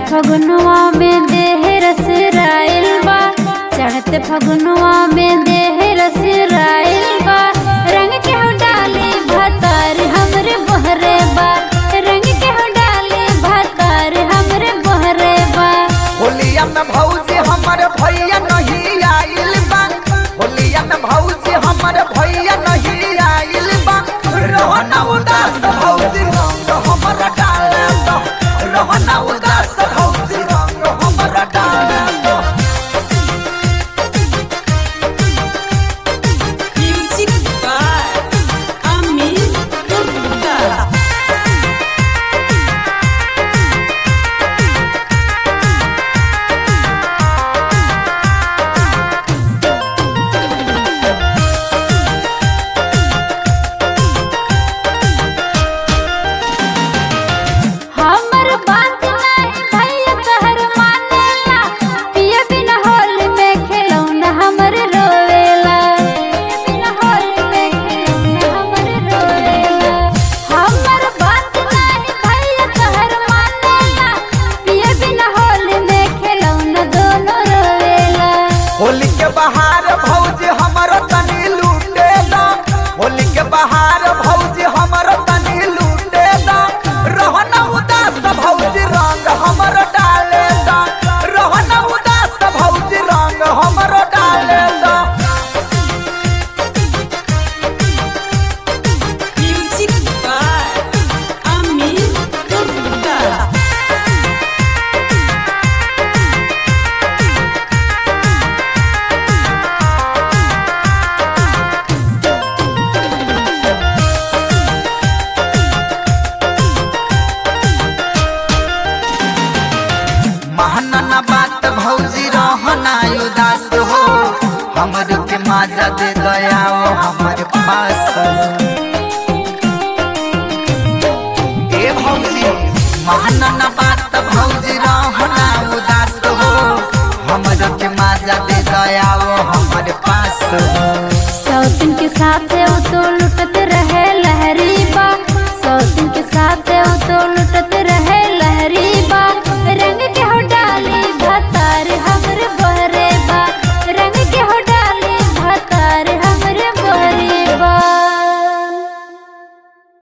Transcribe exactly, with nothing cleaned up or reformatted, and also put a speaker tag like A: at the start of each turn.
A: फगुनवा में देह रस राइल बा, चढ़ते फगुनवा में देह रस राइल बा। रंग के हो डाले भातार हमरे बहरे बा, रंग के हो डाले भातार हमरे बहरे बा।
B: होलिया में भौजी हमर भैया नहीं आइल बा, होलिया में भौजी हमर भैया नहीं आइल बा। रहना उदास भौजी रंग हमर डाले दो, रहना उदास भौजी रंग हमर डाले दो।
C: Music by Amit Gupta.
A: हमर बात नहीं भैया कहर मानेला, पिया बिना होल में खेलौना हमर रोवेला, बिना होल में खेलौना हमर रोवेला। हमर बात नहीं भैया कहर मानेला, पिया बिना होल में खेलौना दोनों रोवेला।
B: होली के बहार भौजी हमर तनी लूटे दा, होली के बहार भौजी हमर तनी लूटे दा। रहना उदास भौजी रंग हमर डाले दा, रहना उदास भौजी रंग हमर डाले दा।
C: Music by Amit Gupta.
B: महना बात भौजी रहना उदास हो, हमर के माजा दे दया हमर पास। ए भौजी महना बात भौजी